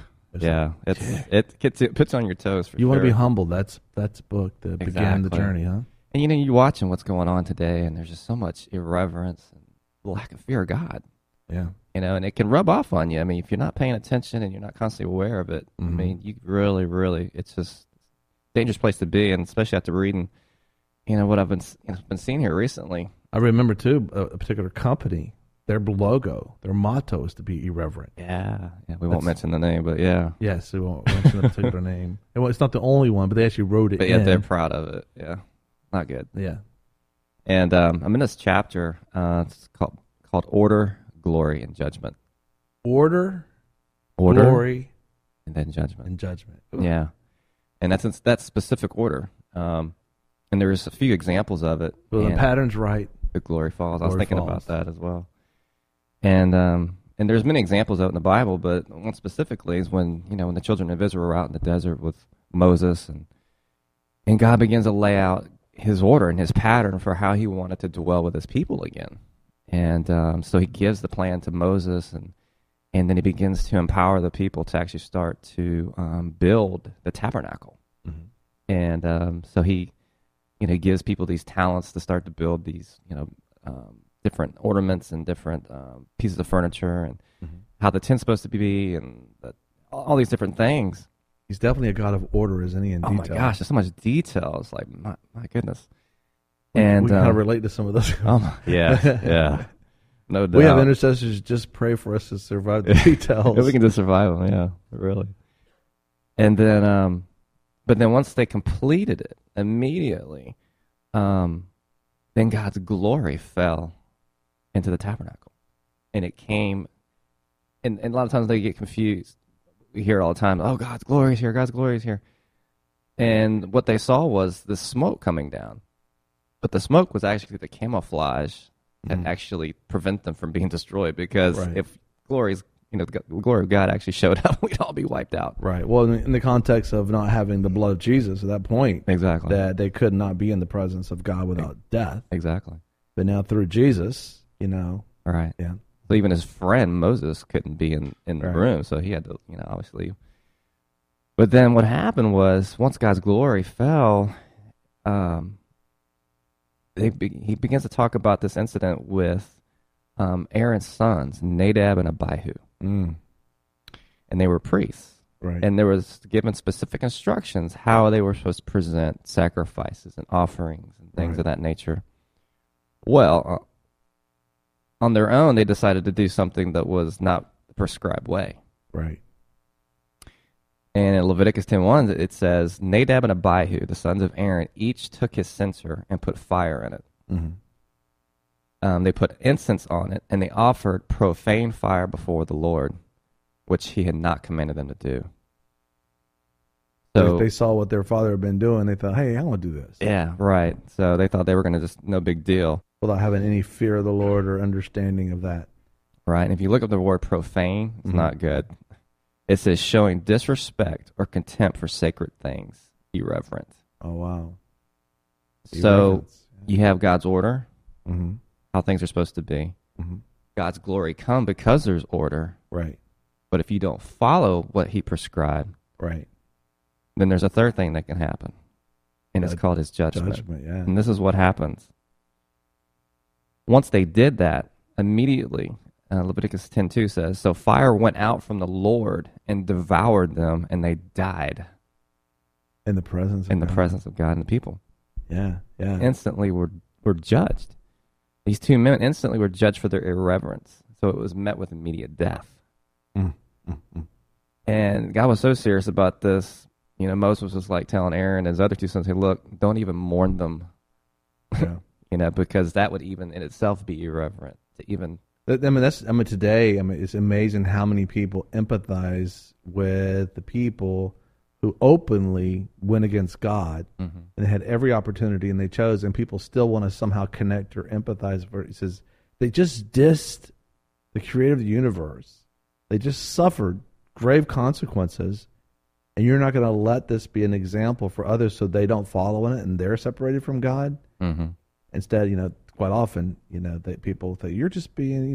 it puts on your toes for you sure. Want to be humble. That's book that began the journey, huh? And you're watching what's going on today, and there's just so much irreverence and lack of fear of God. Yeah. And it can rub off on you. If you're not paying attention and you're not constantly aware of it, you really, really, it's just a dangerous place to be, and especially after reading, what I've been seeing here recently. I remember too a particular company. Their logo, their motto is to be irreverent. Yeah. We won't mention the name, but yeah. Yes, we won't mention the particular name. It's not the only one, but they actually wrote it. But yeah, they're proud of it. Yeah, not good. Yeah. And I'm in this chapter. It's called Order, Glory, and Judgment. Order, glory, and then judgment. Ooh. Yeah, and that's specific order. And there's a few examples of it. Well, the pattern's right. The glory falls. I was thinking about that as well. And there's many examples of it in the Bible, but one specifically is when the children of Israel were out in the desert with Moses, and God begins to lay out his order and his pattern for how he wanted to dwell with his people again. And so he gives the plan to Moses, and then he begins to empower the people to actually start to build the tabernacle. Mm-hmm. And so he gives people these talents to start to build these different ornaments and different pieces of furniture, and how the tent's supposed to be, and all these different things. He's definitely a God of order, isn't he? In detail. Oh my gosh, there's so much detail. It's like my goodness. And we kind of relate to some of those. Yeah, no doubt. We have intercessors just pray for us to survive the details. We can just survive them. Yeah, really. And then, but then once they completed it, immediately, then God's glory fell into the tabernacle, and it came. And a lot of times they get confused. We hear it all the time. Oh, God's glory is here. God's glory is here. And what they saw was the smoke coming down. But the smoke was actually the camouflage that actually prevent them from being destroyed, because if the glory of God actually showed up, we'd all be wiped out. Right. Well, in the context of not having the blood of Jesus at that point, exactly, that they could not be in the presence of God without death. Exactly. But now through Jesus, right. Yeah. So even his friend Moses couldn't be in the room, so he had to, obviously. But then what happened was, once God's glory fell, he begins to talk about this incident with Aaron's sons, Nadab and Abihu. And they were priests. Right. And there was given specific instructions how they were supposed to present sacrifices and offerings and things of that nature. Well, on their own, they decided to do something that was not the prescribed way. Right. And in Leviticus 10:1, it says, Nadab and Abihu, the sons of Aaron, each took his censer and put fire in it. They put incense on it, and they offered profane fire before the Lord, which he had not commanded them to do. So they saw what their father had been doing. They thought, hey, I want to do this. Yeah, right. So they thought they were going to just, no big deal. Without having any fear of the Lord or understanding of that. Right. And if you look up the word profane, it's not good. It says showing disrespect or contempt for sacred things, irreverent. Oh, wow. So you have God's order, how things are supposed to be. God's glory come because there's order. Right. But if you don't follow what he prescribed, then there's a third thing that can happen. And it's called his judgment. And this is what happens. Once they did that, immediately, Leviticus 10:2 says, so fire went out from the Lord and devoured them, and they died. In the presence of God. In the presence of God and the people. Yeah, yeah. Instantly were judged. These two men instantly were judged for their irreverence. So it was met with immediate death. And God was so serious about this. Moses was like telling Aaron and his other two sons, hey, look, don't even mourn them. Yeah. Because that would even in itself be irreverent to even. Today, it's amazing how many people empathize with the people who openly went against God and had every opportunity, and they chose, and people still want to somehow connect or empathize. He says they just dissed the creator of the universe. They just suffered grave consequences, and you're not going to let this be an example for others so they don't follow in it and they're separated from God. Instead, quite often, that people think you're just being,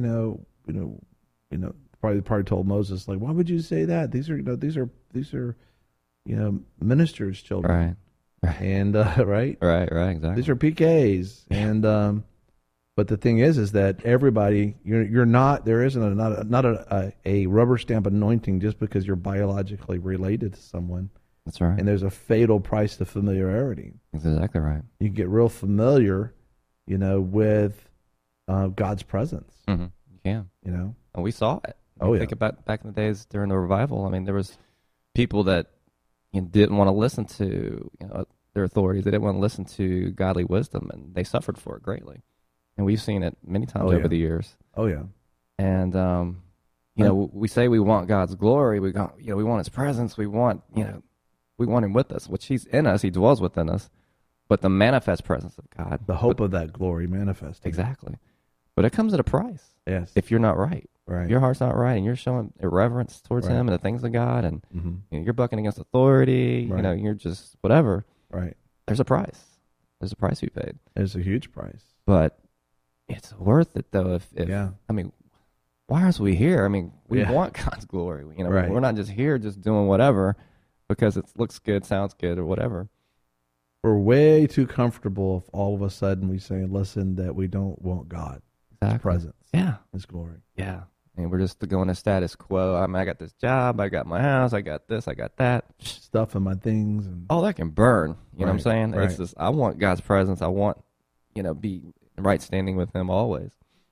probably told Moses, like, why would you say that? These are ministers' children, right? And right, exactly. These are PKs, and but the thing is that everybody, you're not. There isn't not a rubber stamp anointing just because you're biologically related to someone. That's right. And there's a fatal price to familiarity. That's exactly right. You get real familiar, with God's presence. You can. And we saw it. Think about back in the days during the revival. There was people that didn't want to listen to their authorities. They didn't want to listen to godly wisdom, and they suffered for it greatly. And we've seen it many times over the years. Oh yeah. And we say we want God's glory. We want His presence. We want Him with us, which He's in us. He dwells within us. But the manifest presence of God, the hope of that glory manifesting. Exactly. But it comes at a price. Yes. If you're not right. Right. Your heart's not right, and you're showing irreverence towards Him and the things of God, and you're bucking against authority. Right. You're just whatever. Right. There's a price. There's a price we paid. There's a huge price. But it's worth it, though. Why are we here? We want God's glory. We're not just here just doing whatever because it looks good, sounds good, or whatever. We're way too comfortable if all of a sudden we say, listen, that we don't want God. His presence. Yeah. His glory. Yeah. And we're just going to status quo. I got this job. I got my house. I got this. I got that. Stuff in my things. And all that can burn. You know what I'm saying? Right. It's just, I want God's presence. I want, be in right standing with Him always.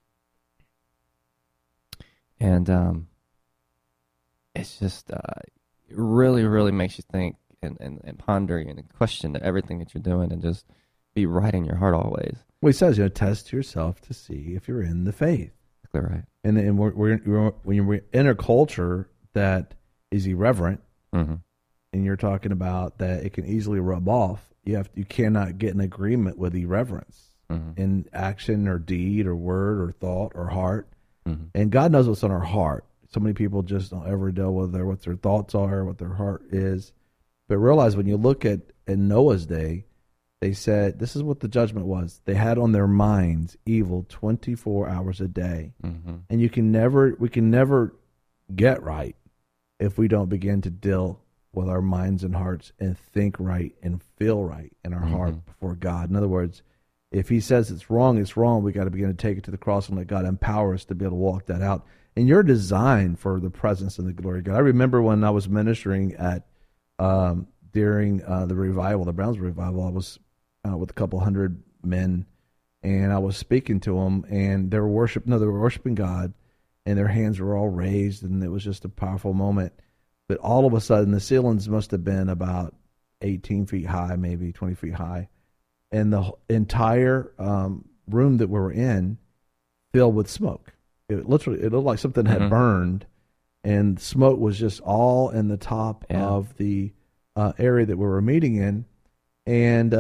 And it's just, it really, really makes you think and ponder and question everything that you're doing and just be right in your heart always. Well, he says, test yourself to see if you're in the faith. Exactly right. And when we're in a culture that is irreverent, and you're talking about that it can easily rub off, you cannot get an agreement with irreverence in action or deed or word or thought or heart. And God knows what's on our heart. So many people just don't ever deal with what their thoughts are, what their heart is. But realize when you look at in Noah's day, they said this is what the judgment was. They had on their minds evil 24 hours a day. And we can never get right if we don't begin to deal with our minds and hearts and think right and feel right in our heart before God. In other words, if he says it's wrong, we got to begin to take it to the cross and let God empower us to be able to walk that out. And you're designed for the presence and the glory of God. I remember when I was ministering at during the revival, the Brownsville revival, I was with a couple hundred men, and I was speaking to them, and they were worshiping God, and their hands were all raised, and it was just a powerful moment. But all of a sudden, the ceilings must have been about 18 feet high, maybe 20 feet high, and the entire room that we were in filled with smoke. It looked like something had burned, and smoke was just all in the top of the area that we were meeting in, and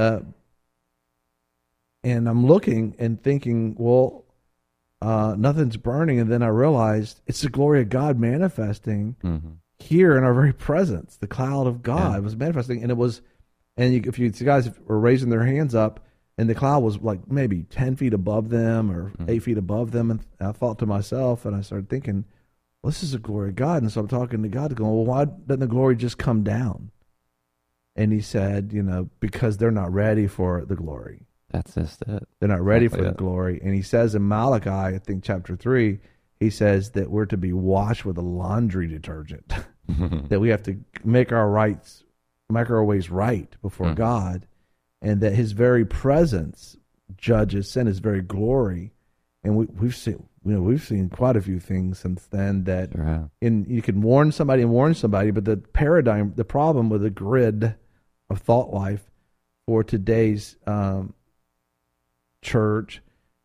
I'm looking and thinking, well, nothing's burning, and then I realized it's the glory of God manifesting here in our very presence. The cloud of God was manifesting, and it was. And if you guys were raising their hands up, and the cloud was like maybe 10 feet above them or 8 feet above them, and I thought to myself, and I started thinking, well, this is the glory of God. And so I'm talking to God, going, well, why doesn't the glory just come down? And he said, because they're not ready for the glory. That's just it. They're not ready for the glory. And he says in Malachi, I think chapter 3, he says that we're to be washed with a laundry detergent, that we have to make our ways right before God, and that his very presence judges sin, his very glory. And we've seen quite a few things since then that you can warn somebody, but the problem with the grid of thought life for today's church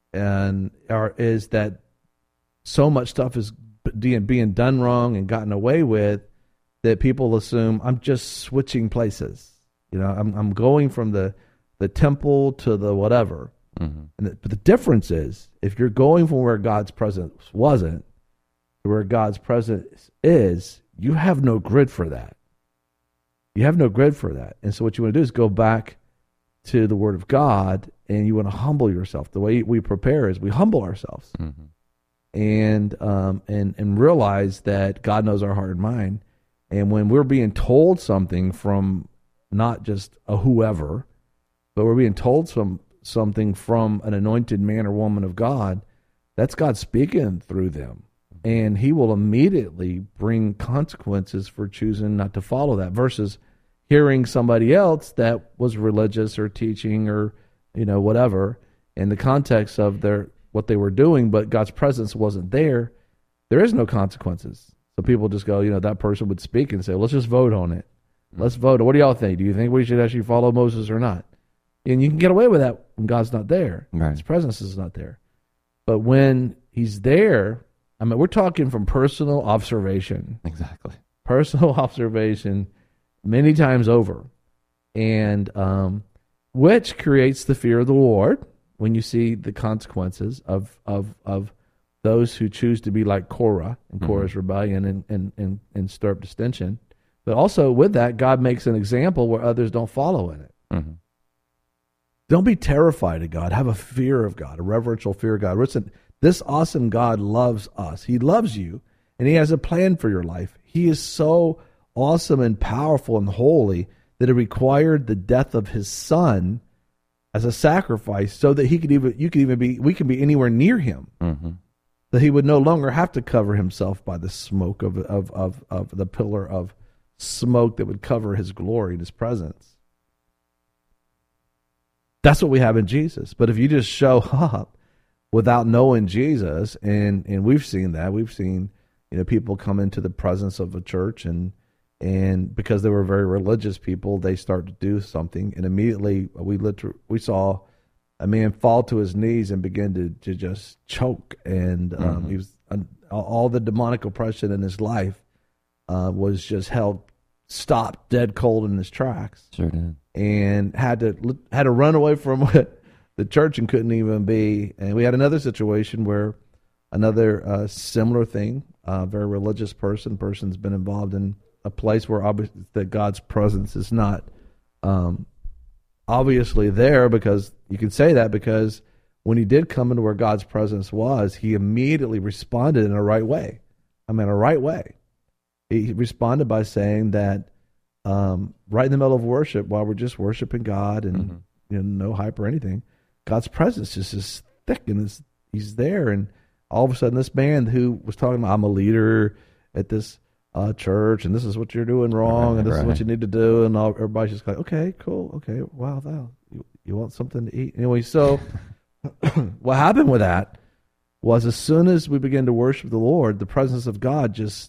is that so much stuff is being done wrong and gotten away with that people assume I'm just switching places. I'm going from the temple to the whatever. But the difference is, if you're going from where God's presence wasn't to where God's presence is, you have no grid for that. You have no grid for that. And so what you want to do is go back to the Word of God, and you want to humble yourself. The way we prepare is we humble ourselves and realize that God knows our heart and mind. And when we're being told something from not just a whoever, but we're being told something from an anointed man or woman of God, that's God speaking through them. And he will immediately bring consequences for choosing not to follow that, versus hearing somebody else that was religious or teaching or whatever in the context of what they were doing, but God's presence wasn't there. There is no consequences. So people just go, that person would speak and say, let's just vote on it. Let's vote. What do y'all think? Do you think we should actually follow Moses or not? And you can get away with that when God's not there. Right. His presence is not there. But when he's there, we're talking from personal observation. Exactly. Personal observation many times over. And which creates the fear of the Lord when you see the consequences of those who choose to be like Korah and Korah's rebellion and stir up dissension. But also with that, God makes an example where others don't follow in it. Don't be terrified of God. Have a fear of God, a reverential fear of God. Listen, this awesome God loves us. He loves you, and he has a plan for your life. He is so awesome and powerful and holy that it required the death of his son as a sacrifice so that we can be anywhere near him. That he would no longer have to cover himself by the smoke of the pillar of smoke that would cover his glory and his presence. That's what we have in Jesus. But if you just show up without knowing Jesus, and we've seen that. We've seen people come into the presence of a church, and because they were very religious people, they start to do something, and immediately we saw a man fall to his knees and begin to just choke, and he was all the demonic oppression in his life was just held stopped dead cold in his tracks. Sure did. And had to run away from the church and couldn't even be. And we had another situation where another similar thing, a very religious person's been involved in a place where obviously that God's presence is not obviously there, because you can say that because when he did come into where God's presence was, he immediately responded in a right way. I mean, a right way. He responded by saying that right in the middle of worship, while we're just worshiping God and no hype or anything, God's presence just is thick and he's there. And all of a sudden, this man who was talking about, I'm a leader at this church, and this is what you're doing wrong, and this is what you need to do, and everybody's just like, okay, cool, okay, wow, you want something to eat? Anyway, so what happened with that was, as soon as we began to worship the Lord, the presence of God just,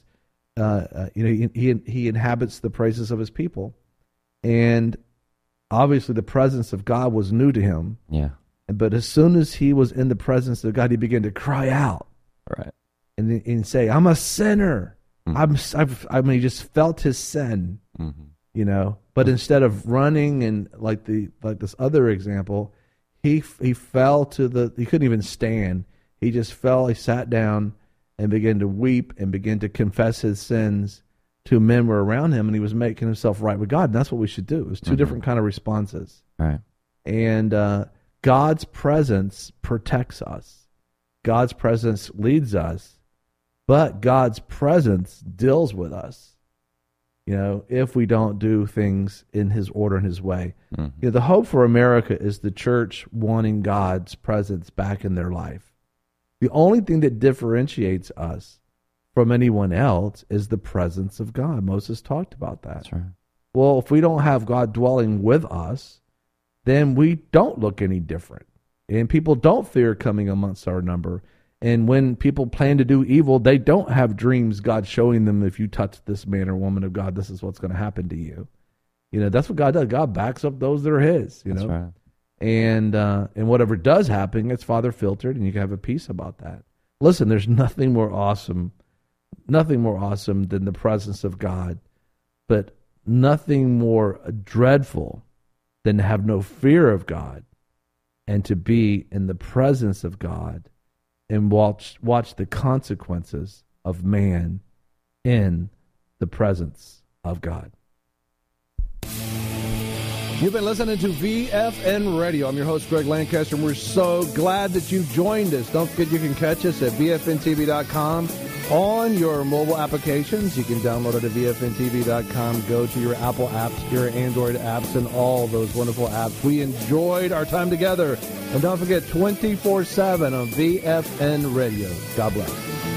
he inhabits the praises of his people, and obviously the presence of God was new to him. Yeah. But as soon as he was in the presence of God, he began to cry out, right, and say, "I'm a sinner." He just felt his sin, But instead of running and like this other example, he fell to he couldn't even stand. He just fell. He sat down and began to weep and began to confess his sins to men who were around him, and he was making himself right with God. And that's what we should do. It was two different kind of responses. Right. And God's presence protects us. God's presence leads us. But God's presence deals with us, if we don't do things in his order and his way. The hope for America is the church wanting God's presence back in their life. The only thing that differentiates us from anyone else is the presence of God. Moses talked about that. That's right. Well, if we don't have God dwelling with us, then we don't look any different. And people don't fear coming amongst our number. And when people plan to do evil, they don't have dreams, God showing them, if you touch this man or woman of God, this is what's going to happen to you. That's what God does. God backs up those that are his, That's right. And whatever does happen, it's Father filtered, and you can have a peace about that. Listen, there's nothing more awesome than the presence of God, but nothing more dreadful than to have no fear of God and to be in the presence of God and watch the consequences of man in the presence of God. You've been listening to VFN Radio. I'm your host, Greg Lancaster, and we're so glad that you've joined us. Don't forget you can catch us at VFNTV.com on your mobile applications. You can download it at VFNTV.com. Go to your Apple apps, your Android apps, and all those wonderful apps. We enjoyed our time together. And don't forget, 24/7 on VFN Radio. God bless.